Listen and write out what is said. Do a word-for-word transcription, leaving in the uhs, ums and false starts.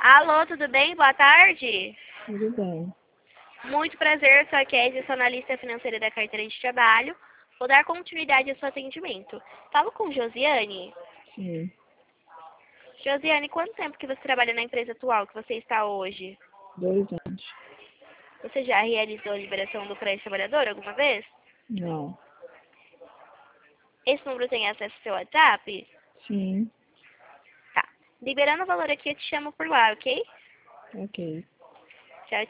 Alô, tudo bem? Boa tarde. Tudo bem. Muito prazer, sou a Kézia, sou analista financeira da carteira de trabalho. Vou dar continuidade ao seu atendimento. Falo com Josiane. Sim, Josiane, quanto tempo que você trabalha na empresa atual que você está hoje? dois anos. Você já realizou a liberação do crédito trabalhador alguma vez? Não. Esse número tem acesso ao seu WhatsApp? Sim, Tá. Liberando o valor aqui, eu te chamo por lá, ok? ok.